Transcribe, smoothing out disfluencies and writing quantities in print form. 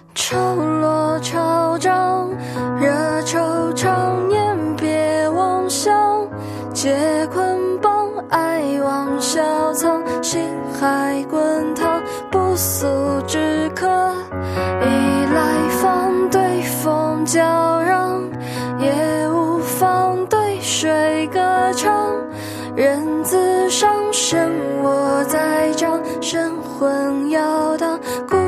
潮落潮涨，热愁常年别妄想，皆捆绑，爱望小藏，心海滚烫，不速之客，一来方对风叫嚷，也无妨对水歌唱，人自伤身我在掌，神魂摇荡。